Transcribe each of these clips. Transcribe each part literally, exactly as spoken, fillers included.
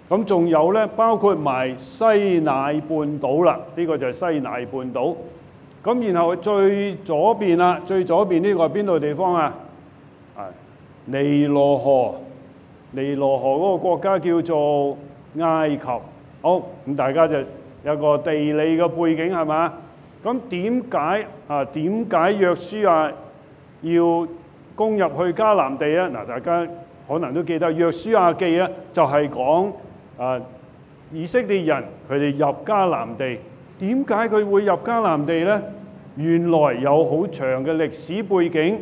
咁仲有咧，包括埋西乃半島啦，呢個就係西乃半島。咁然後最左邊啦，最左邊呢個係邊度地方啊？啊，尼羅河，尼羅河嗰個國家叫做埃及。好，咁大家就有個地理嘅背景係嘛？咁點解啊？點解約書亞要攻入去迦南地咧？嗱，大家可能都記得約書亞記咧，就係講啊以色列人佢哋入迦南地。點解佢會入迦南地咧？原來有好長嘅歷史背景。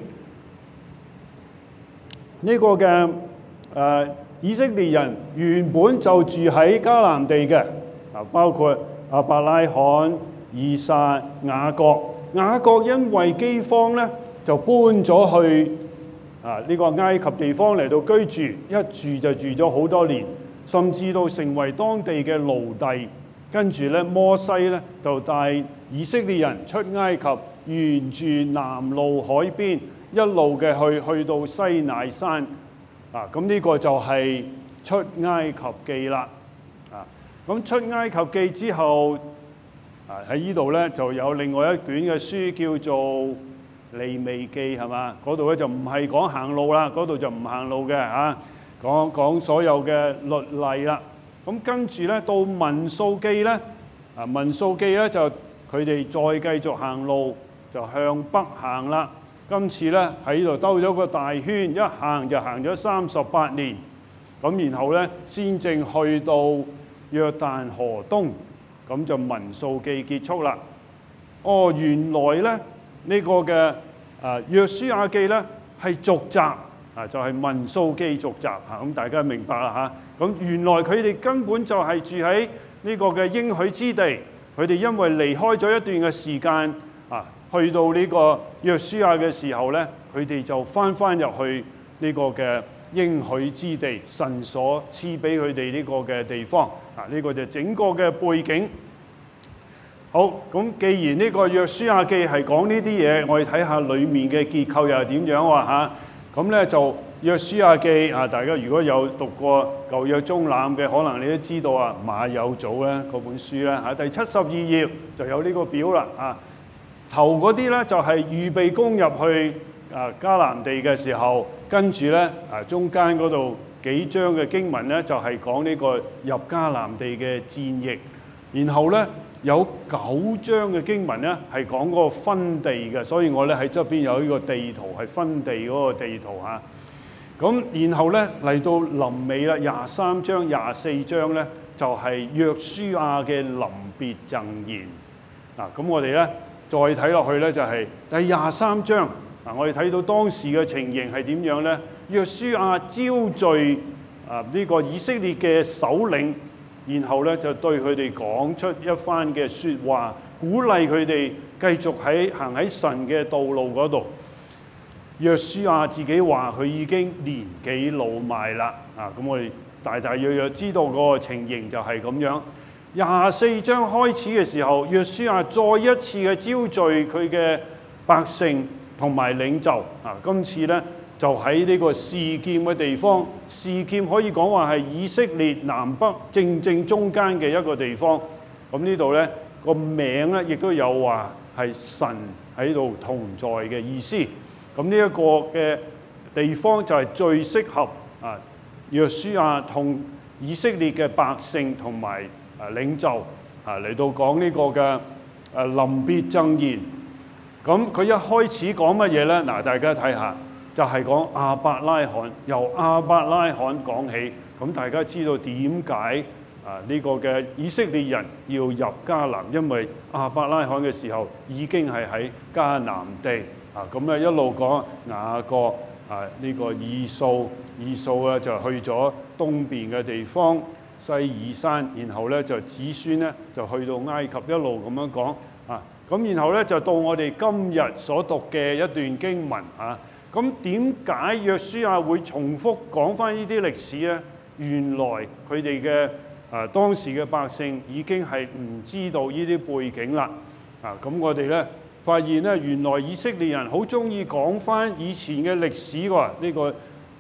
呢個嘅誒以色列人原本就住喺迦南地嘅，啊包括亞伯拉罕、以撒、雅各。雅各因為饑荒咧，就搬咗去啊呢個埃及地方嚟到居住，一住就住咗好多年，甚至到成為當地嘅奴隸。跟住咧，摩西咧就帶以色列人出埃及，沿住南路海邊一路嘅去去到西乃山。啊，咁呢個就係出埃及記啦。啊，咁出埃及記之後，啊喺呢度咧就有另外一卷嘅書叫做利未記，係嘛？嗰度咧就唔係講行路啦，嗰度就唔行路嘅嚇，講講所有嘅律例啦。咁跟住咧到民數記咧，啊民數記咧就佢哋再繼續行路，就向北行啦。今次咧喺呢度兜咗個大圈，一行就行咗三十八年。咁然後咧先正去到約旦河東，咁就民數記結束啦。哦，原來咧呢個嘅啊約書亞記咧係續集。啊，就係民數記續集嚇，咁大家明白啦嚇。咁原來佢哋根本就係住喺呢個嘅應許之地，佢哋因為離開咗一段嘅時間，啊，去到呢個約書亞嘅時候咧，佢哋就翻翻入去呢個嘅應許之地，神所賜俾佢哋呢個嘅地方。啊，呢個就整個嘅背景。好，咁既然呢個約書亞記係講呢啲嘢，我哋睇下裡面嘅結構又係點樣喎嚇。咁咧就約書亞記啊，大家如果有讀過舊約中覽嘅，可能你都知道啊，馬有祖咧嗰本書咧嚇，第七十二頁就有呢個表啦啊。頭嗰啲咧就係預備攻入去啊迦南地嘅時候，跟住咧啊中間嗰度幾章嘅經文咧就係講呢個入迦南地嘅戰役，然後咧有九章嘅經文咧係講嗰個分地嘅，所以我咧喺側邊有呢個地圖係分地嗰個地圖嚇。咁然後咧嚟到臨尾啦，廿三章、廿四章咧就係約書亞嘅臨別贈言。嗱，咁我哋咧再睇落去咧就係第廿三章。嗱，我哋睇到當時嘅情形係點樣咧？約書亞招聚啊呢個以色列嘅首領。然後咧就對佢哋講出一番嘅説話，鼓勵佢哋繼續喺行喺神嘅道路嗰度。約書亞自己話佢已經年紀老邁啦，啊咁我哋大大約約知道個情形就係咁樣。廿四章開始嘅時候，約書亞再一次嘅招聚佢嘅百姓同埋領袖，啊今次咧。就喺呢個示劍嘅地方，示劍可以講話係以色列南北正正中間嘅一個地方。咁呢度咧個名咧亦都有話係神喺度同在嘅意思。咁呢一個嘅地方就係最適合啊約書亞同以色列嘅百姓同埋啊領袖啊嚟到講呢個嘅啊臨別贈言。咁佢一開始講乜嘢咧？嗱，大家睇下。就係講亞伯拉罕，由亞伯拉罕講起，咁大家知道點解啊呢個嘅以色列人要入迦南？因為亞伯拉罕嘅時候已經係喺迦南地啊，咁咧一路講雅各啊呢個以掃，以掃咧就去咗東邊嘅地方西珥山，然後咧就子孫咧就去到埃及，一路咁樣講啊，咁然後咧就到我哋今日所讀嘅一段經文啊。咁點解約書亞會重複講翻呢啲歷史咧？原來佢哋嘅啊當時嘅百姓已經係唔知道呢啲背景啦。啊，咁我哋咧發現咧，原來以色列人好中意講翻以前嘅歷史喎。呢個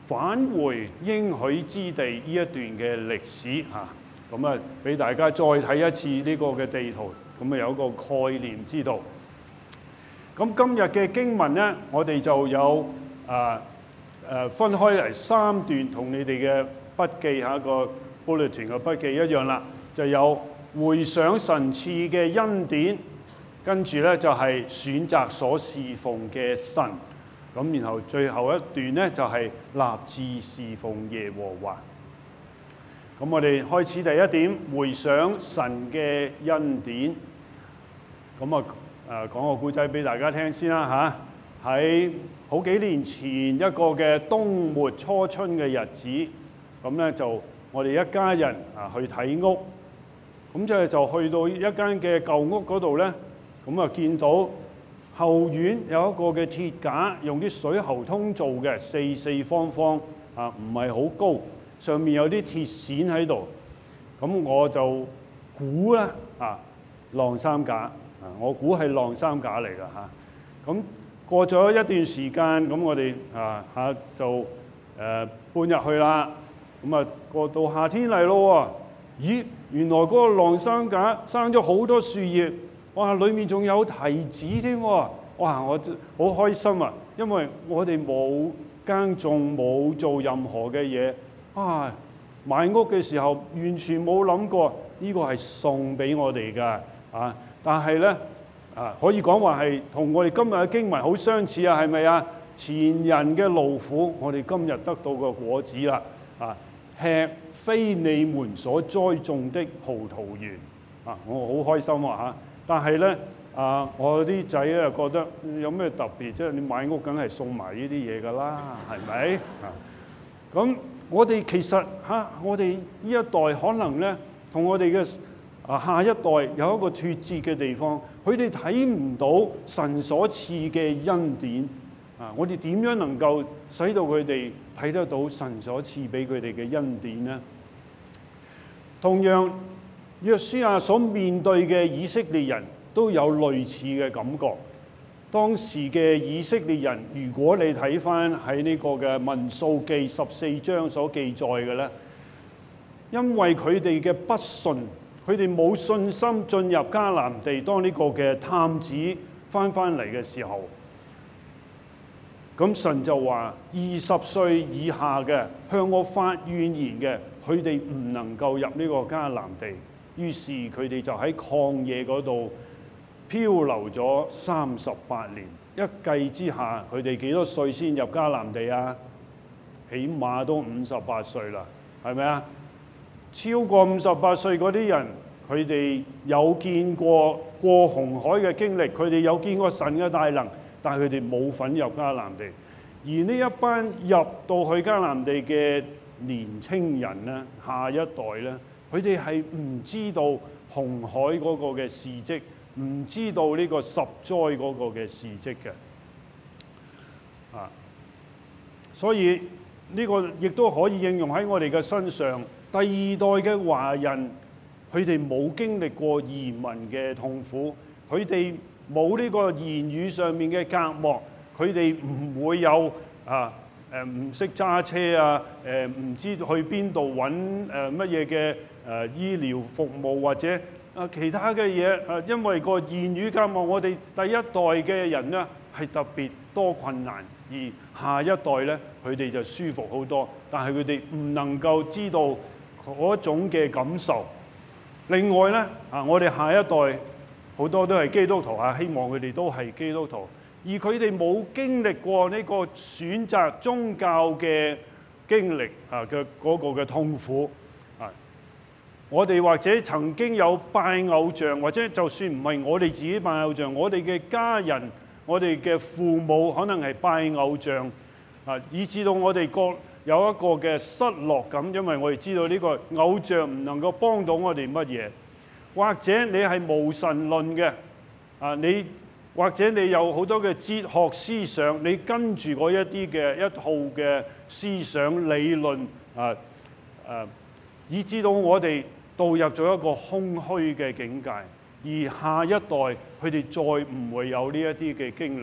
返回應許之地呢一段嘅歷史嚇。咁啊，俾大家再睇一次呢個嘅地圖，咁啊有一個概念知道。咁今日嘅經文咧，我哋就有啊誒分開嚟三段，同你哋嘅筆記下個 bulletin 嘅筆記一樣啦，就有回想神賜嘅恩典，跟住咧就係選擇所侍奉嘅神，咁然後最後一段咧就係立志侍奉耶和華。咁我哋開始第一點，回想神嘅恩典。咁啊誒講個故仔俾大家聽先啦嚇。喺好幾年前一個嘅冬末初春嘅日子，咁咧就我哋一家人啊去睇屋，咁即係就去到一間嘅舊屋嗰度咧，咁啊見到後院有一個嘅鐵架，用啲水喉通做嘅，四四方方啊，唔係好高。上面有啲鐵線喺度，咁我就估啦啊，晾衫架啊，我估係晾衫架嚟㗎嚇。咁過咗一段時間，咁我哋啊嚇就誒、呃、搬入去啦。咁啊過到夏天嚟咯喎，咦，原來嗰個晾衫架生咗好多樹葉，哇！裡面仲有提子添喎，哇！我好開心啊，因為我哋冇耕種，冇做任何嘅嘢。啊！買屋嘅時候完全冇諗過呢個係送俾我哋㗎啊！但係咧啊，可以講話係同我哋今日嘅經文好相似啊，係咪啊？前人嘅勞苦，我哋今日得到個果子啦啊！吃非你們所栽種的葡萄園啊！我好開心啊嚇！但係咧啊，我啲仔咧覺得有咩特別？即係你買屋梗係送埋呢啲嘢㗎啦，係咪啊？咁我哋其實嚇，我哋呢一代可能咧，同我哋嘅啊下一代有一個脫節嘅地方，佢哋睇唔到神所賜嘅恩典啊！我哋點樣能夠使到佢哋睇得到神所賜俾佢哋嘅恩典呢？同樣，約書亞所面對嘅以色列人都有類似嘅感覺。當時嘅以色列人，如果你睇翻喺呢個嘅民數記十四章所記載嘅咧，因為佢哋嘅不信，佢哋冇信心進入迦南地。當呢個嘅探子翻翻嚟嘅時候，咁神就話：二十歲以下嘅向我發怨言嘅，佢哋唔能夠入呢個迦南地。於是佢哋就喺曠野嗰度漂流咗三十八年，一計之下，佢哋幾多歲先入迦南地啊？起碼都五十八歲啦，係咪啊？超過五十八歲嗰啲人，佢哋有見過過紅海嘅經歷，佢哋有見過神嘅大能，但係佢哋冇份入迦南地。而呢一班入到去迦南地嘅年青人咧，下一代咧，佢哋係唔知道紅海嗰個嘅事蹟。唔知道呢個十災嗰個嘅事蹟嘅，啊，所以呢個亦都可以應用喺我哋嘅身上。第二代嘅華人，佢哋冇經歷過移民嘅痛苦，佢哋冇呢個言語上面嘅隔膜，佢哋唔會有啊誒唔識揸車啊，誒唔知去邊度揾誒乜嘢嘅誒醫療服務或者。啊，其他嘅嘢啊，因為個言語隔膜，我哋第一代嘅人咧係特別多困難，而下一代咧佢哋就舒服好多，但係佢哋唔能夠知道嗰種嘅感受。另外咧啊，我哋下一代好多都係基督徒啊，希望佢哋都係基督徒，而佢哋冇經歷過呢個選擇宗教嘅經歷啊嘅嗰個嘅痛苦。我哋或者曾經有拜偶像，或者就算唔係我哋自己拜偶像，我哋嘅家人、我哋嘅父母可能係拜偶像，啊，以致到我哋覺有一個嘅失落感，因為我哋知道呢個偶像唔能夠幫到我哋乜嘢。或者你係無神論嘅，啊，你或者你有好多嘅哲學思想，你跟住嗰一啲嘅一套嘅思想理論，啊啊，以致到我哋導入咗一個空虛嘅境界，而下一代佢哋再唔會有呢一啲嘅經歷，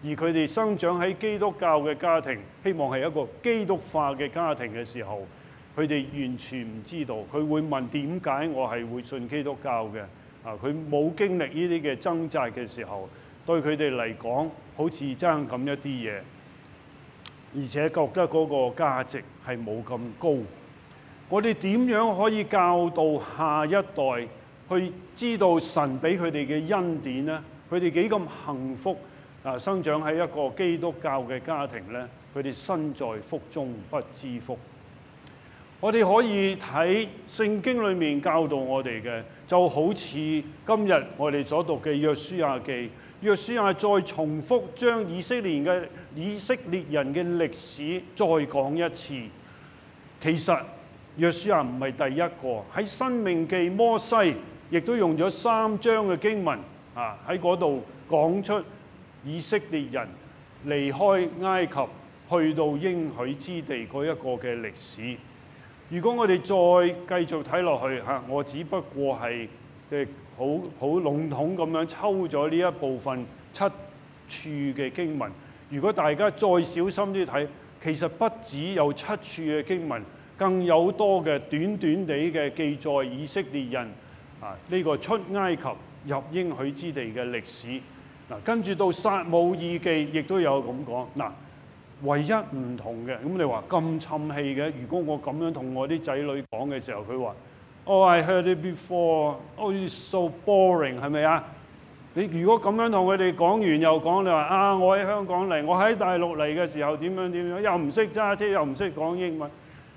而佢哋生長喺基督教嘅家庭，希望係一個基督化嘅家庭嘅時候，佢哋完全唔知道。佢會問點解我係會信基督教嘅？啊，佢冇經歷呢啲嘅掙扎嘅時候，對佢哋嚟講好似爭咁一啲嘢，而且覺得嗰個價值係冇咁高。我哋點樣可以教導下一代去知道神俾佢哋嘅恩典呢？佢哋幾咁幸福啊！生長喺一個基督教嘅家庭呢，佢哋身在福中不知福。我哋可以睇聖經裏面教導我哋嘅，就好似今日我哋所讀嘅約書亞記，約書亞再重複將以色列嘅以色列人嘅歷史再講一次。其實約書亞唔係第一個，喺申命記摩西亦都用咗三章嘅經文啊，喺嗰度講出以色列人離開埃及去到應許之地嗰一個嘅歷史。如果我哋再繼續睇落去嚇，我只不過係即係好好籠統咁樣抽咗呢一部分七處嘅經文。如果大家再小心啲睇，其實不只有七處嘅經文，更有多嘅短短地嘅記載以色列人啊呢個出埃及入應許之地嘅歷史。嗱，跟住到撒母耳記亦都有咁講。嗱，唯一唔同嘅，咁你話咁沉氣嘅，如果我咁樣同我啲仔女講嘅時候，佢話：Oh, I heard it before. Oh, it's so boring， 係咪啊？你如果咁樣同佢哋講完又講，你話啊，我喺香港嚟，我喺大陸嚟嘅時候點樣點樣，又唔識揸車，又唔識講英文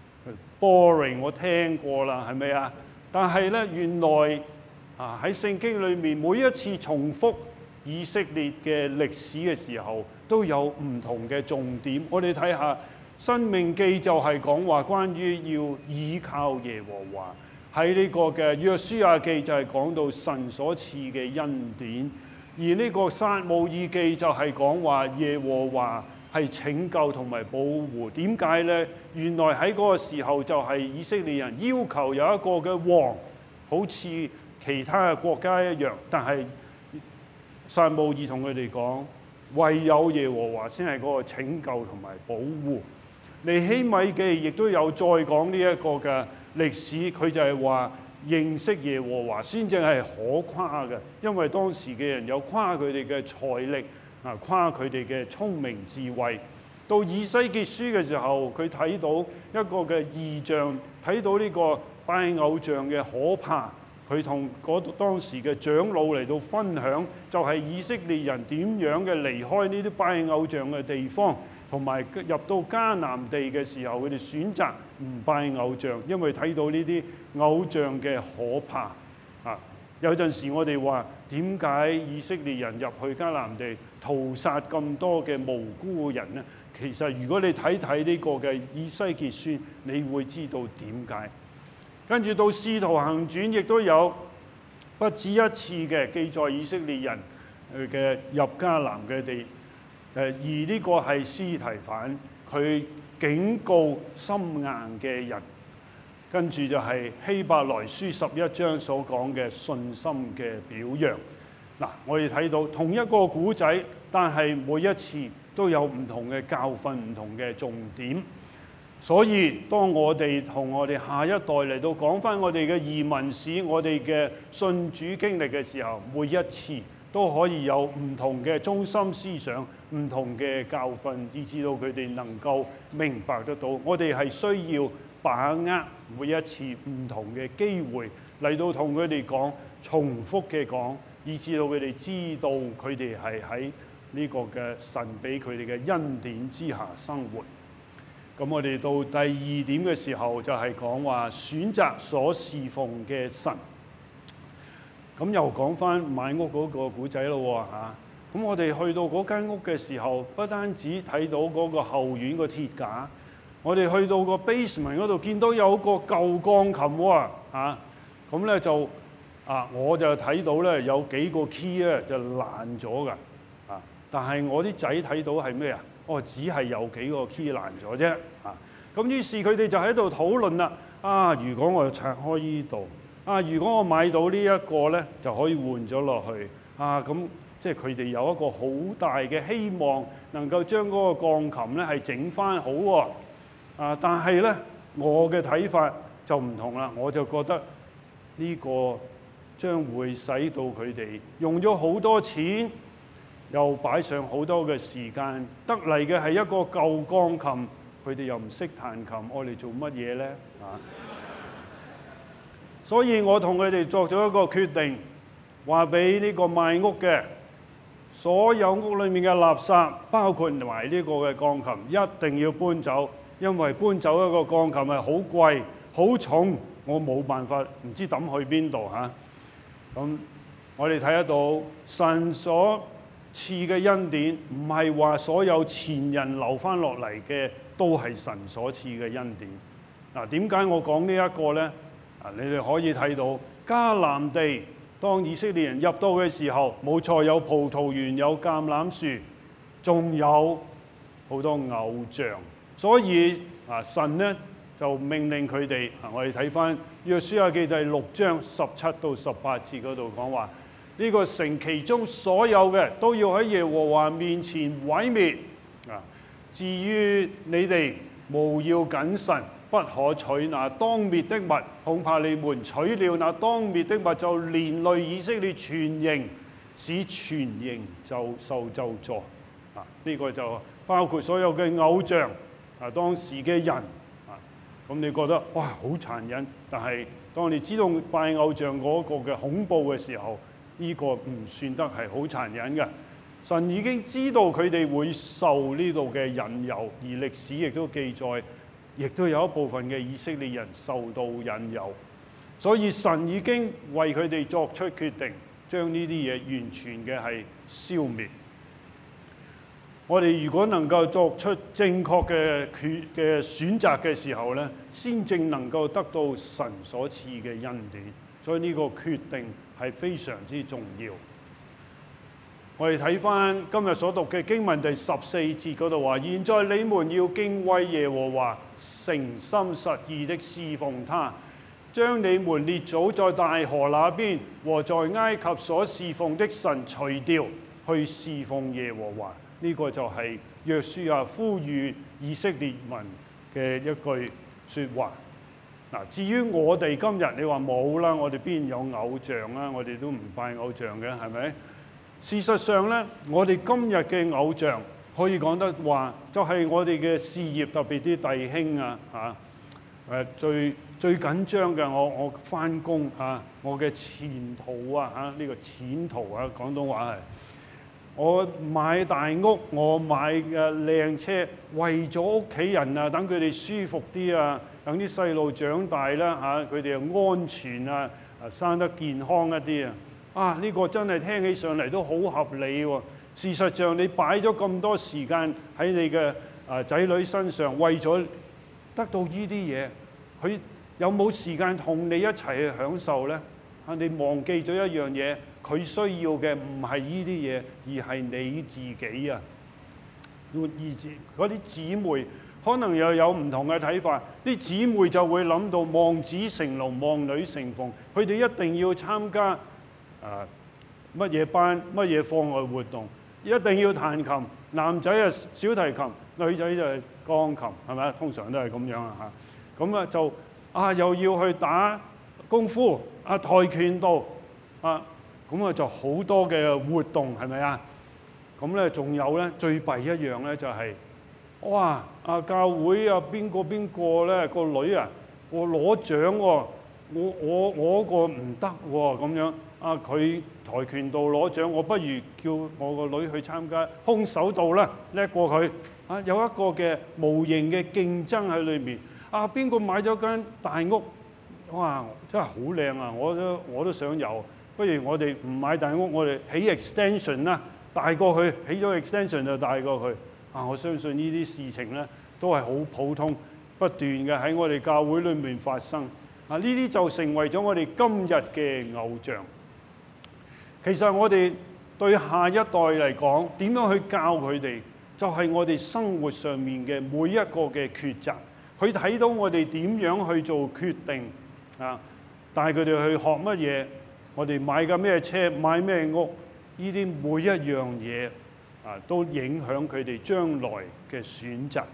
，boring， 我聽過啦，係咪啊？但係咧，原來啊喺聖經裏面每一次重複以色列嘅歷史嘅時候，都有唔同嘅重點。我哋睇下《申命記》就係講話關於要倚靠耶和華。喺呢個嘅約書亞記就係講到神所賜嘅恩典，而呢個撒母耳記就係講話耶和華係拯救同埋保護。點解呢？原來喺嗰個時候就係以色列人要求有一個嘅王，好似其他嘅國家一樣，但係撒母耳同佢哋講，唯有耶和華先係嗰個拯救同埋保護。尼希米記亦都有再講呢一個嘅歷史，佢就係話認識耶和華先正係可誇嘅，因為當時嘅人有誇佢哋嘅財力啊，誇佢哋嘅聰明智慧。到以西結書嘅時候，佢睇到一個嘅異象，睇到呢個拜偶像嘅可怕。佢同嗰當時嘅長老嚟到分享，就係以色列人點樣嘅離開呢啲拜偶像嘅地方，同埋入到迦南地嘅時候，佢哋選擇唔拜偶像，因為睇到呢啲偶像嘅可怕啊！有陣時我哋話點解以色列人入去迦南地屠殺咁多嘅無辜人呢？其實如果你睇睇呢個嘅以西結書，你會知道點解。跟住到《使徒行傳》亦都有不止一次嘅記載以色列人嘅入迦南嘅地，誒而呢個係司提反，佢警告心硬嘅人。跟住就係希伯來書十一章所講嘅信心嘅表揚。嗱，我哋睇到同一個古仔，但係每一次都有唔同嘅教訓、唔同嘅重點。所以，當我哋同我哋下一代嚟到講返我哋嘅移民史、我哋嘅信主經歷嘅時候，每一次都可以有唔同嘅中心思想、唔同嘅教訓，以至到佢哋能夠明白得到。我哋係需要把握每一次唔同嘅機會嚟到同佢哋講，重複嘅講，以至到佢哋知道佢哋係喺呢個嘅神俾佢哋嘅恩典之下生活。咁我哋到第二點嘅時候，就係講話選擇所侍奉嘅神。咁又講翻買屋嗰個古仔咯嚇。咁我哋去到嗰間屋嘅時候，不單止睇到嗰個後院個鐵架，我哋去到個 basement 嗰度見到有個舊鋼琴喎嚇。咁咧就啊，我就睇到咧有幾個 key 咧就爛咗㗎啊。但係我啲仔睇到係咩啊？哦，只係有幾個 key 爛咗啫，啊！咁於是佢哋就喺度討論啦。啊，如果我拆開依度，啊，如果我買到呢一個咧，就可以換咗落去。啊，咁即係佢哋有一個好大嘅希望，能夠將嗰個鋼琴咧係整翻好喎。啊，但係咧，我嘅睇法就唔同啦，我就覺得呢個將會使到佢哋用咗好多錢，又擺上好多嘅時間，得嚟嘅係一個舊鋼琴，佢哋又唔識彈琴，愛嚟做乜嘢咧？啊！所以我同佢哋作咗一個決定，話俾呢個賣屋嘅所有屋裏面嘅垃圾，包括埋呢個嘅鋼琴，一定要搬走，因為搬走一個鋼琴係好貴、好重，我冇辦法，唔知抌去邊度嚇。咁我哋睇得到神所賜嘅恩典，唔係話所有前人留翻落嚟嘅都係神所賜嘅恩典。嗱，點解我講呢一個呢？啊，你哋可以睇到迦南地，當以色列人入到嘅時候，冇錯，有葡萄園、有橄欖樹，仲有好多偶像。所以啊，神呢就命令佢哋啊，我哋睇翻約書亞記第六章十七到十八節嗰度講話，呢個城其中所有嘅都要喺耶和華面前毀滅啊。至於你哋，務要謹慎，不可取那當滅的物，恐怕你們取了那當滅的物，就連累以色列全營，使全營就受咒詛啊！呢、這個就包括所有嘅偶像啊，當時嘅人啊，咁你覺得哇好殘忍，但係當你知道拜偶像嗰個嘅恐怖嘅時候，呢、這個唔算得係好殘忍嘅。神已經知道佢哋會受呢度嘅引誘，而歷史亦都記載，亦都有一部分嘅以色列人受到引誘，所以神已經為佢哋作出決定，將呢啲嘢完全嘅係消滅。我哋如果能夠作出正確嘅決嘅選擇嘅時候咧，先正能夠得到神所賜嘅恩典。所以呢個決定係非常之重要。我哋睇翻今日所讀嘅經文第十四節嗰度話：現在你們要敬畏耶和華，誠心實意的侍奉他，將你們列祖在大河那邊和在埃及所侍奉的神除掉，去侍奉耶和華。呢、這個就係約書亞呼籲以色列民嘅一句説話。嗱，至於我哋今日，你話冇啦，我哋邊有偶像啊？我哋都唔拜偶像嘅，係咪？事實上咧，我哋今日嘅偶像可以講得話，就係我哋嘅事業，特別啲弟兄啊嚇，誒最最緊張嘅，我我翻工嚇，我嘅前途啊嚇，呢、這個前途啊，廣東話係，我買大屋，我買嘅靚車，為咗屋企人啊，等佢哋舒服啲啊，等啲細路長大啦嚇，佢哋又安全啊，啊生得健康一啲啊。啊！呢、這個真係聽起上嚟都好合理喎、哦。事實上，你擺咗咁多時間喺你嘅啊仔女身上，為咗得到呢啲嘢，佢有冇時間同你一齊去享受呢？啊！你忘記咗一樣嘢，佢需要嘅唔係呢啲嘢，而係你自己啊！而嗰啲姊妹可能又有唔同嘅睇法，啲姊妹就會諗到望子成龍、望女成鳳，佢哋一定要參加。啊！乜嘢班、乜嘢課外活動，一定要彈琴。男仔啊小提琴，女仔就係鋼琴，係咪？通常都係咁樣啊嚇。咁啊就啊又要去打功夫啊跆拳道啊，咁啊就好多嘅活動，係咪啊？咁咧仲有咧最弊一樣咧就係、是，哇！啊教會啊邊個邊個咧個女啊，我攞獎喎，我我我個唔得喎咁樣。啊！佢跆拳道攞獎，我不如叫我個女去參加空手道啦，叻過佢。啊，有一個嘅無形嘅競爭喺裏面。啊，邊個買咗間大屋？哇！真係好靚啊！我都我都想有。不如我哋唔買大屋，我哋起 extension 啦，大過去，起咗 extension 就大過去。啊！我相信呢啲事情咧都係好普通，不斷嘅喺我哋教會裏面發生。啊！呢啲就成為咗我哋今日嘅偶像。其實我哋對下一代嚟講，點樣去教佢哋，就係我哋生活上面嘅每一個嘅抉擇。佢睇到我哋點樣去做決定啊，帶佢哋去學乜嘢，我哋買緊咩車，買咩屋， 呢啲每一樣嘢啊，都影響佢哋將來嘅選擇。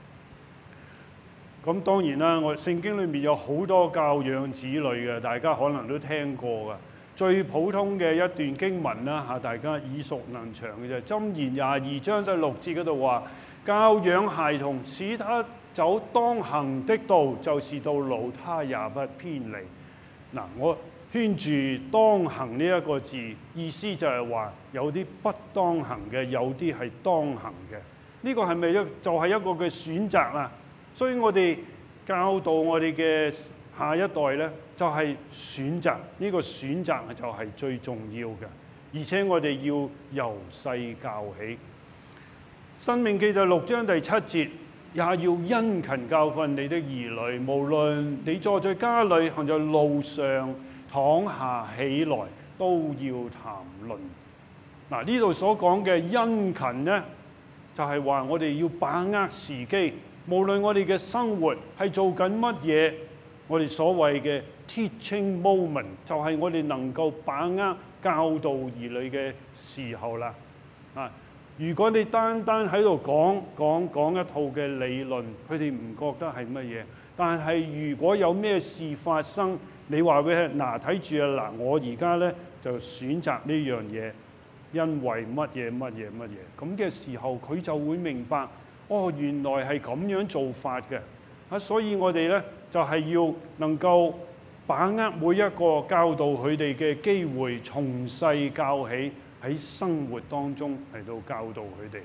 咁當然啦，我聖經裏面有好多教養子女嘅，大家可能都聽過㗎。最普通嘅一段經文啦嚇，大家耳熟能詳嘅就係箴言廿二章第六節嗰度話：教養孩童，使他走當行的道，就是到老他也不偏離。嗱，我圈住當行呢一個字，意思就係話有啲不當行嘅，有啲係當行嘅。呢個係咪一就係一個嘅選擇啊？所以我哋教導我哋嘅下一代呢，就係選擇，呢個選擇就係最重要嘅，而且我哋要由細教起。申命記第六章第七節，也要殷勤教訓你的兒女，無論你坐在家裏，行在路上，躺下起來，都要談論。嗱，呢度所講嘅殷勤呢，就係話我哋要把握時機。無論我哋嘅生活係做緊乜嘢，我哋所謂嘅 teaching moment 就係我哋能夠把握教導兒女嘅時候啦。啊，如果你單單喺度講講講一套嘅理論，佢哋唔覺得係乜嘢。但係如果有咩事發生，你話俾佢嗱，睇住啊嗱，我而家咧就選擇呢樣嘢，因為乜嘢乜嘢乜嘢咁嘅時候，佢就會明白。哦，原來係咁樣做法嘅，啊，所以我哋咧就係要能夠把握每一個教導佢哋嘅機會，從細教起，喺生活當中嚟到教導佢哋。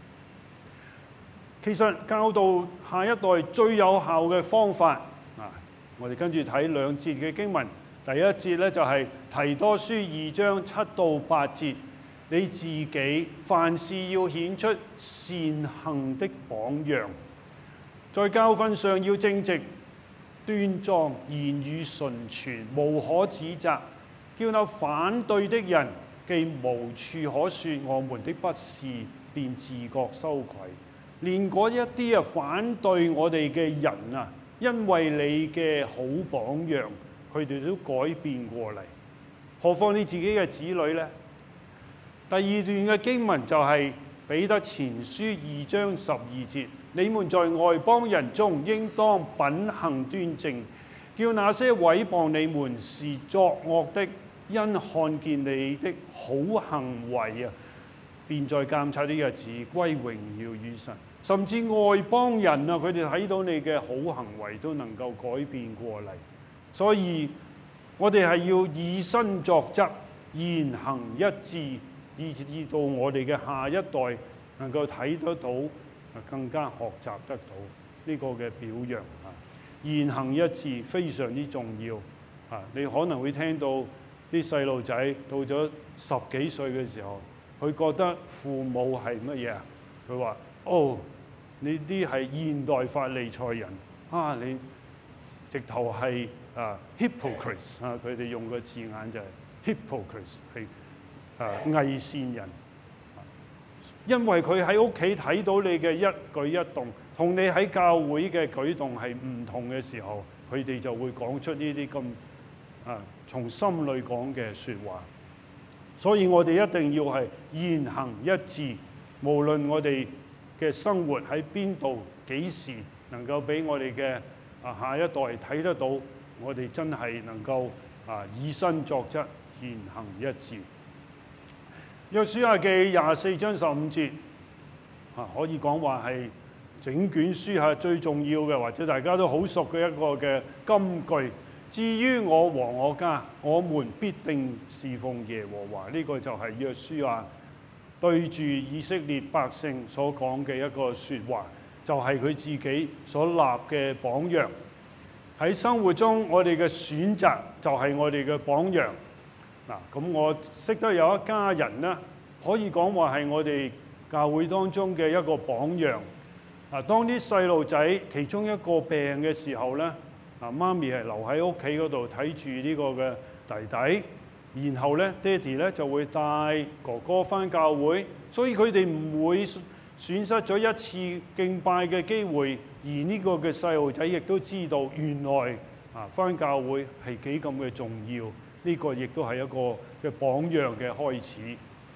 其實教導下一代最有效嘅方法，啊，我哋跟住睇兩節嘅經文。第一節咧就係提多書二章七到八節。你自己凡事要顯出善行的榜樣，在教訓上要正直端莊，言語純全，無可指責，叫那反對的人既無處可説我們的不是，便自覺羞愧。連嗰一啲啊反對我哋嘅人啊，因為你嘅好榜樣，佢哋都改變過嚟，何況你自己嘅子女呢？第二段嘅經文就係彼得前書二章十二節，你們在外邦人中應當品行端正，叫那些毀謗你們是作惡的，因看見你的好行為啊，便在監察的日子歸榮耀與神。甚至外邦人啊，佢哋睇到你嘅好行為都能夠改變過嚟。所以我哋係要以身作則，言行一致，以至到我哋嘅下一代能夠睇得到，更加學習得到呢個嘅表揚啊！言行一致非常之重要啊！你可能會聽到啲細路仔到咗十幾歲嘅時候，佢覺得父母係乜嘢啊？佢話：哦，你啲係現代法利賽人啊！你直頭係啊 hypocrites 啊！佢哋用個字眼就係 hypocrites 係。啊！偽善人，因為佢喺屋企睇到你嘅一舉一動，同你喺教會嘅舉動係唔同嘅時候，佢哋就會講出呢啲咁啊從心裏講嘅説話。所以我哋一定要係言行一致，無論我哋嘅生活喺邊度、幾時，能夠俾我哋嘅啊下一代睇得到，我哋真係能夠啊以身作則，言行一致。約書亞記廿四章十五節，啊，可以講話係整卷書係最重要嘅，或者大家都好熟嘅一個嘅金句。至於我和我家，我們必定侍奉耶和華。呢、這個就係約書亞對住以色列百姓所講嘅一個説話，就係、是、佢自己所立嘅榜樣。喺生活中，我哋嘅選擇就係我哋嘅榜樣。嗱，咁我識得有一家人咧，可以講話係我哋教會當中嘅一個榜樣。嗱，當啲細路仔其中一個病嘅時候咧，啊媽咪係留喺屋企嗰度睇住呢個嘅弟弟，然後咧爹哋咧就會帶哥哥返教會，所以佢哋唔會損失咗一次敬拜嘅機會。而呢個嘅細路仔亦都知道原來啊返教會係幾咁嘅重要。呢個亦都係一個嘅榜樣嘅開始。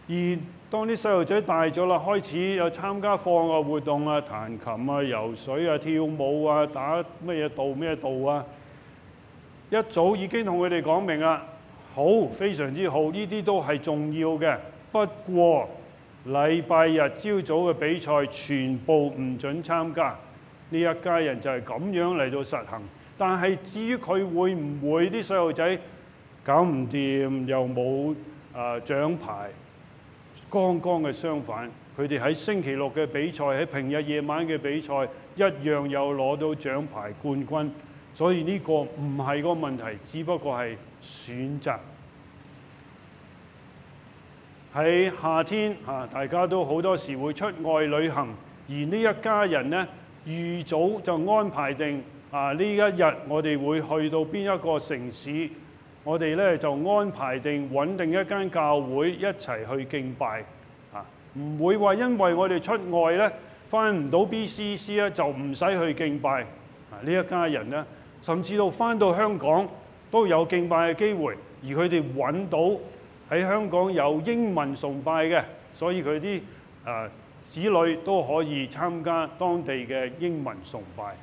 而當啲細路仔大咗啦，開始有參加課外活動啊，彈琴啊、游水啊、跳舞啊、打咩嘢道咩道啊，一早已經同佢哋講明啦，好，非常之好，呢啲都係重要嘅。不過禮拜日朝早嘅比賽全部唔準參加。呢一家人就係咁樣嚟到實行。但係至於佢會唔會啲細路仔搞唔掂，又冇啊獎牌？剛剛嘅相反，佢哋喺星期六嘅比賽，喺平日夜晚嘅比賽，一樣有攞到獎牌冠軍。所以呢個唔係個問題，只不過係選擇。喺夏天啊，大家都好多時會出外旅行，而呢一家人呢，預早就安排定啊，呢一日我哋會去到邊一個城市。我哋咧就安排定揾定一間教會一齊去敬拜，啊，唔會話因為我哋出外咧翻唔到 B C C 咧就唔使去敬拜。啊，呢一家人咧，甚至到翻到香港都有敬拜嘅機會，而佢哋揾到喺香港有英文崇拜嘅，所以佢啲啊子女都可以參加當地嘅英文崇拜。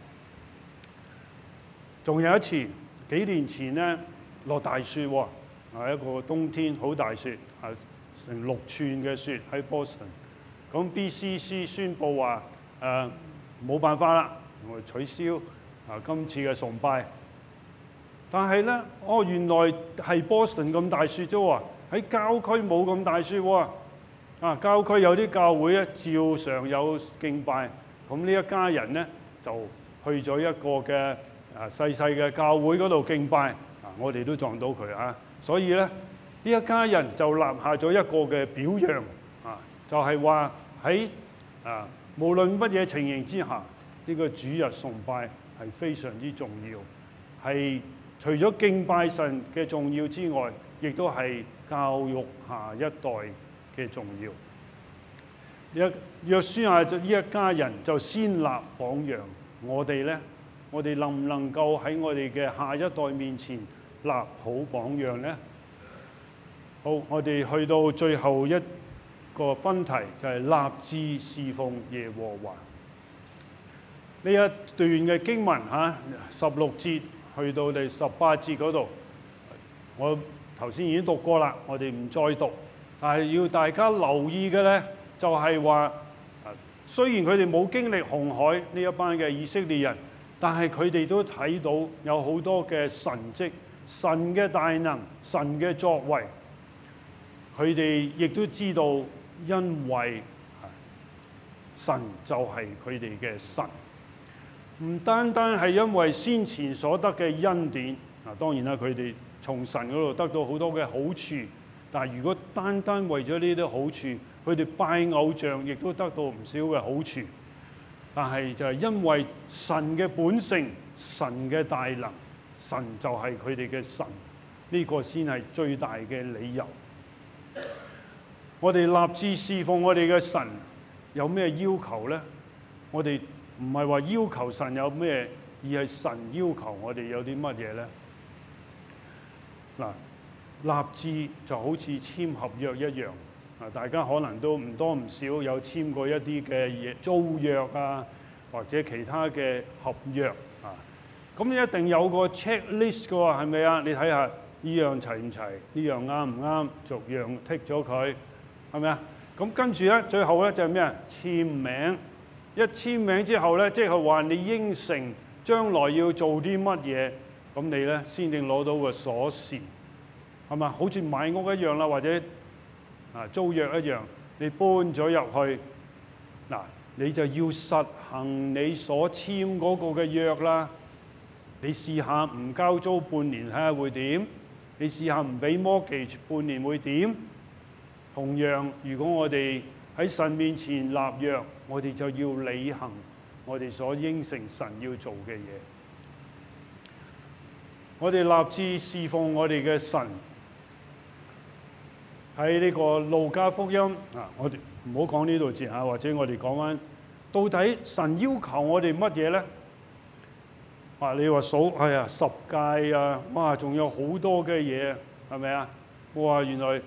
仲有一次，幾年前咧，落大雪喎，係一個冬天好大雪，係成六寸嘅雪喺 Boston。咁 B C C 宣布話誒冇辦法啦，我哋取消啊今次嘅崇拜。但係咧，哦原來係 Boston 咁大雪啫喎，喺郊區冇咁大雪喎。啊，郊區有啲教會咧，照常有敬拜。咁呢一家人咧就去咗一個嘅啊細細嘅教會嗰度敬拜。我哋都撞到佢啊！所以咧，呢一家人就立下咗一個嘅表揚啊，就係話喺啊無論乜嘢情形之下，呢個主日崇拜係非常之重要，係除咗敬拜神嘅重要之外，亦都係教育下一代嘅重要。約約書亞就呢一家人就先立榜樣，我哋咧，我哋能唔能夠喺我哋嘅下一代面前立好榜樣呢？好，我哋去到最後一個分題，就係、是、立志侍奉耶和華。呢一段嘅經文嚇，十六節去到第十八節嗰度，我頭先已經讀過啦，我哋唔再讀。但係要大家留意嘅呢，就係話，雖然佢哋冇經歷紅海呢一班嘅以色列人，但係佢哋都睇到有好多嘅神蹟。神嘅大能，神嘅作為，佢哋亦都知道，因為神就係佢哋嘅神，唔單單係因為先前所得嘅恩典。嗱，當然啦，佢哋從神嗰度得到好多嘅好處，但係如果單單為咗呢啲好處，佢哋拜偶像亦都得到唔少嘅好處。但係就係因為神嘅本性，神嘅大能。神就係佢哋嘅神，呢、這個先係最大嘅理由。我哋立志侍奉我哋嘅神，有咩要求呢？我哋唔係話要求神有咩，而係神要求我哋有啲乜嘢呢？嗱，立志就好似簽合約一樣。啊，大家可能都唔多唔少有簽過一啲嘅嘢租約啊，或者其他嘅合約啊。咁你一定有個 checklist 嘅喎，係咪啊？你睇下呢樣齊唔齊，呢樣啱唔啱，逐樣剔咗佢，係咪啊？咁跟住咧，最後咧就係咩啊？簽名。一簽名之後咧，即係話你應承將來要做啲乜嘢，咁你咧先至攞到個鎖匙，係咪？好似買屋一樣啦，或者啊租約一樣，你搬咗入去，嗱你就要實行你所簽嗰個嘅約啦。你試下唔交租半年睇下會點？你試下唔俾 mortgage 半年會點？同樣，如果我哋喺神面前立約，我哋就要履行我哋所應承神要做嘅嘢。我哋立志侍奉我哋嘅神。喺呢個路加福音啊，我哋唔好講呢度字啊，或者我哋講翻，到底神要求我哋乜嘢咧？啊！你話數，哎呀，十誡啊，哇，仲有好多嘅嘢，係咪啊？哇！原來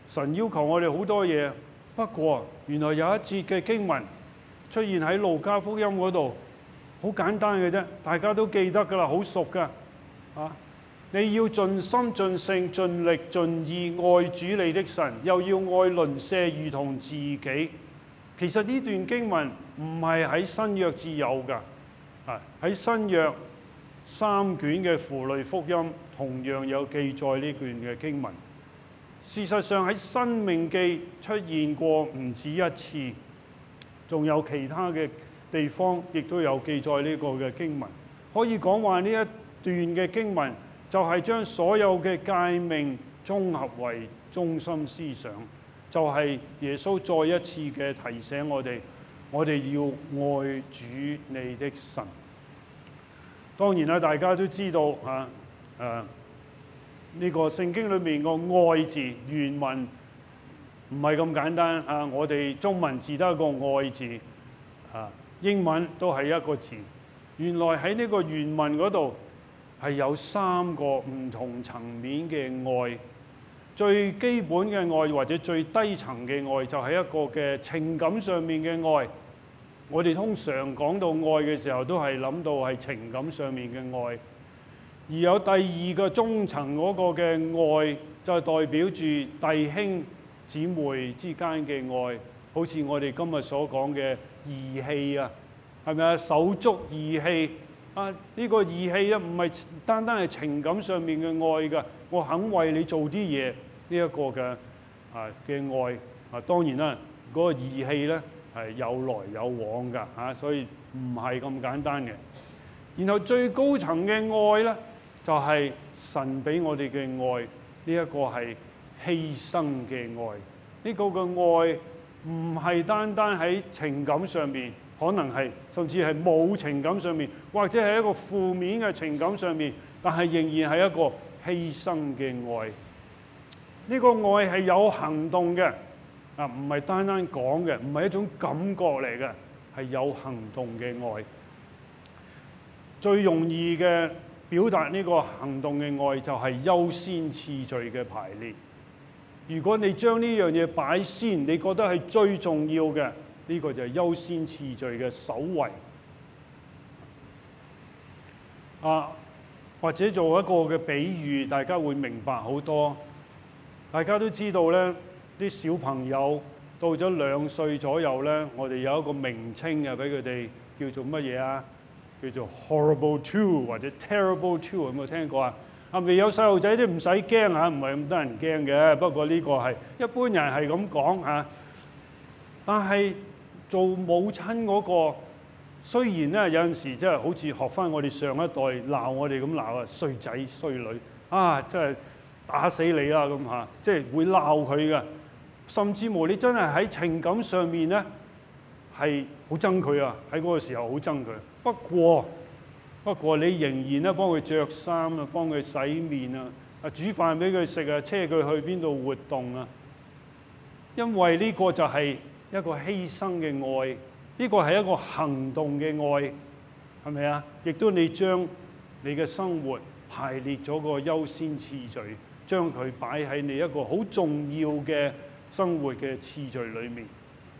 神要求我哋好多嘢，不過原來有一節嘅經文出現喺路加福音嗰度，好簡單嘅啫，大家都記得㗎啦，好熟㗎啊！你要盡心盡性盡力盡意愛主你的神，又要愛鄰舍如同自己。其實呢段經文唔係喺新約至有㗎，啊喺新約三卷嘅符類福音同樣有記載呢段嘅經文。事實上喺申命記出現過唔止一次，仲有其他嘅地方亦都有記載呢個嘅經文。可以講話呢一段嘅經文就係將所有嘅誡命綜合為中心思想，就係耶穌再一次嘅提醒我哋，我哋要愛主你的神。當然啦，大家都知道嚇誒呢個聖經裏面個愛字原文唔係咁簡單啊！我哋中文字得一個愛字啊，英文都係一個字。原來喺呢個原文嗰度係有三個唔同層面嘅愛。最基本嘅愛或者最低層嘅愛就係一個嘅情感上面嘅愛。我哋通常講到愛嘅時候，都係諗到係情感上面嘅愛。而有第二個中層嗰個嘅愛，就係代表住弟兄姊妹之間嘅愛，好似我哋今日所講嘅義氣啊，係咪啊？手足義氣啊！呢個義氣啊，唔係單單係情感上面嘅愛㗎，我肯為你做啲嘢呢一個嘅啊嘅愛啊。當然啦，嗰個義氣咧係有來有往㗎嚇，所以唔係咁簡單嘅。然後最高層嘅愛咧，就係神俾我哋嘅愛，呢一個係犧牲嘅愛。呢個嘅愛唔係單單喺情感上面，可能係甚至係冇情感上面，或者係一個負面嘅情感上面，但係仍然係一個犧牲嘅愛。呢個愛係有行動嘅，啊唔係單單講嘅，唔係一種感覺嚟嘅，係有行動嘅愛。最容易嘅表達呢個行動嘅愛就係優先次序嘅排列。如果你將呢樣嘢擺先，你覺得係最重要嘅，呢個就係優先次序嘅首位。啊，或者做一個嘅比喻，大家會明白好多。大家都知道咧，啲小朋友到咗兩歲左右咧，我哋有一個名稱嘅俾佢哋叫做乜嘢啊？叫做 horrible two 或者 terrible two， 有冇聽過啊？啊，未有細路仔都唔使驚啊，唔係咁多人驚嘅。不過呢個係一般人係咁講啊。但係做母親嗰個，雖然咧有陣時真係好似學翻我哋上一代鬧我哋咁鬧啊，衰仔衰女啊，真係打死你啦咁嚇，即係會鬧佢嘅。甚至乎你真係喺情感上面咧係好憎佢啊，喺嗰個時候好憎佢。不過不過你仍然咧幫佢着衫啊，幫佢洗面啊，啊煮飯俾佢食啊，車佢去邊度活動啊。因為呢個就係一個犧牲嘅愛，呢個係一個行動嘅愛，係咪啊？亦都你將你嘅生活排列咗個優先次序，將佢擺喺你一個好重要嘅生活嘅次序裏面。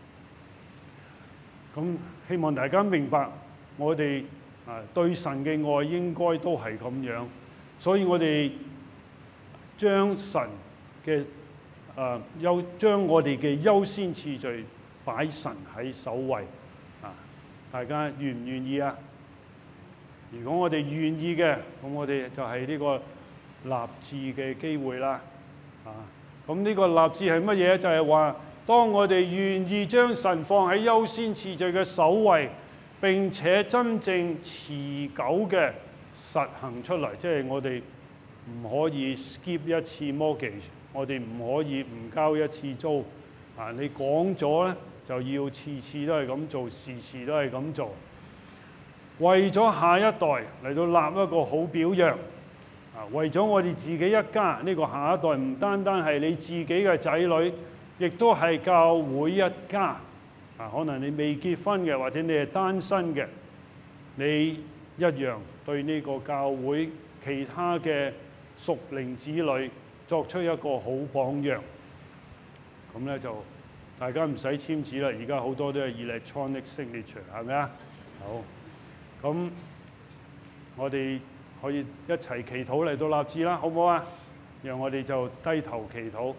咁希望大家明白，我哋啊對神嘅愛應該都係咁樣，所以我哋將神嘅啊優將我哋嘅優先次序擺神喺首位啊！大家願唔願意啊？如果我哋願意嘅，咁我哋就係呢個立志嘅機會啦啊！咁呢個立志係乜嘢？就係話，當我哋願意將神放喺優先次序嘅首位，並且真正持久嘅實行出嚟，即係我哋唔可以 skip 一次 mortgage， 我哋唔可以唔交一次租啊！你講咗咧，就要次次都係咁做，時時都係咁做，為咗下一代嚟到立一個好表樣啊！為咗我哋自己一家，呢個下一代唔單單係你自己嘅仔女，亦都係教會一家啊！可能你未結婚嘅，或者你係單身嘅，你一樣對呢個教會其他嘅屬靈子女作出一個好榜樣。 咁咧就大家唔使簽字啦，而家好多都係 electronic signature， 係咪啊？好，咁我哋可以一齊祈禱嚟到立志啦，好唔好啊？讓我哋就低頭祈禱。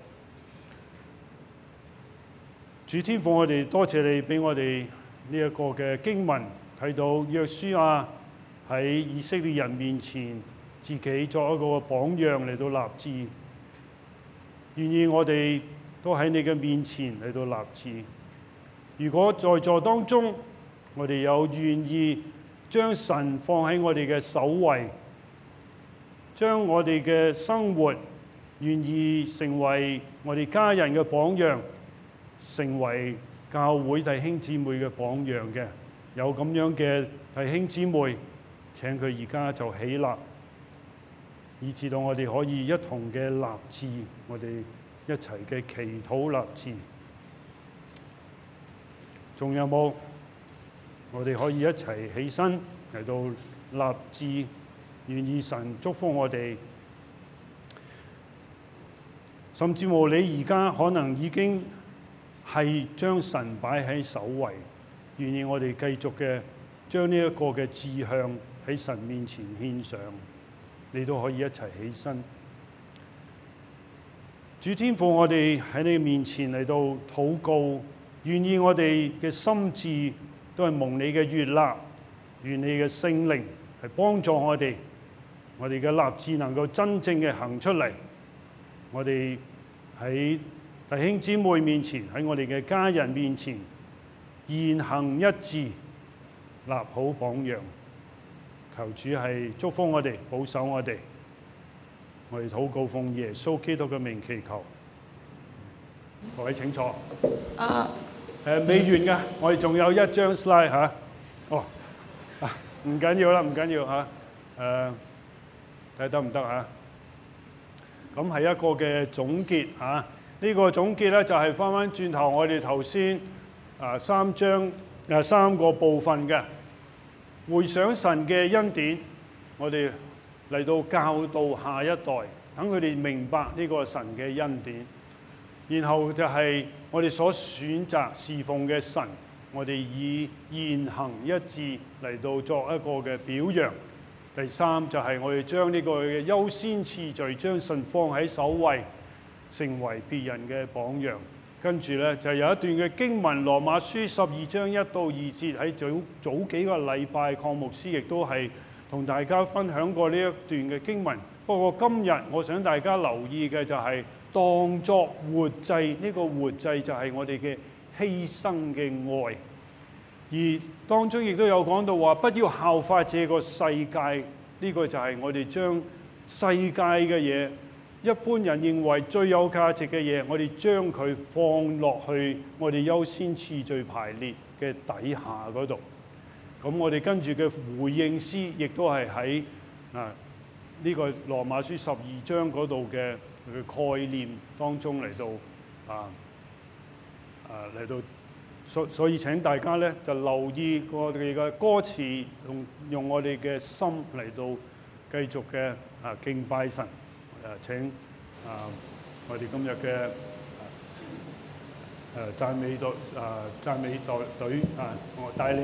主天父，我哋多謝你俾我哋呢一個嘅經文，睇到約書亞喺以色列人面前自己作一個榜樣嚟到立志，願意我哋都喺你嘅面前嚟到立志。如果在座當中，我哋有願意將神放喺我哋嘅首位，將我哋嘅生活願意成為我哋家人嘅榜樣，成為教會弟兄姊妹嘅榜樣嘅，有咁樣嘅弟兄姊妹，請佢而家就起立，以至到我哋可以一同嘅立志，我哋一齊嘅祈禱立志。仲有冇？我哋可以一齊起身嚟到立志，願意神祝福我哋。甚至乎你而家可能已經係將神擺喺首位，願意我哋繼續嘅將呢一個嘅志向喺神面前獻上，你都可以一齊起身。主天父，我哋喺你面前嚟到禱告，願意我哋嘅心志都係蒙你嘅悅納，願你嘅聖靈係幫助我哋，我哋嘅立志能夠真正嘅行出嚟。我哋喺弟兄姊妹面前，喺我哋嘅家人面前，言行一致，立好榜樣。求主係祝福我哋，保守我哋。我哋禱告奉耶穌基督嘅名祈求。各位請坐。啊。誒未完㗎，我哋仲有一張 slide 嚇。哦。啊，唔緊要啦，唔緊要嚇。誒，睇得唔得啊？咁係一個嘅總結嚇。呢、這個總結咧就係翻翻轉頭，我哋頭先啊三章啊三個部分嘅回想神嘅恩典，我哋嚟到教導下一代，等佢哋明白呢個神嘅恩典。然後就係我哋所選擇侍奉嘅神，我哋以言行一致嚟到作一個嘅表揚。第三就係我哋將呢個嘅優先次序，將神放喺首位，成為別人嘅榜樣。跟住咧就有一段嘅經文，羅馬書十二章一到二節，喺早早幾個禮拜，鄺牧師亦都係同大家分享過呢一段嘅經文。不過今日我想大家留意嘅就係當作活祭，呢個活祭就係我哋嘅犧牲嘅愛。而當中亦都有講到話，不要效法這個世界，呢個就係我哋將世界嘅嘢，一般人認為最有價值嘅嘢，我哋將佢放落去我哋優先次序排列嘅底下嗰度。咁我哋跟住嘅回應詩，亦都係喺啊呢個羅馬書十二章嗰度嘅概念當中嚟到啊啊嚟到。所所以請大家咧就留意我哋嘅歌詞，用用我哋嘅心嚟到繼續嘅啊敬拜神。誒請啊我哋今日嘅誒讚美隊啊讚美隊隊啊我帶領。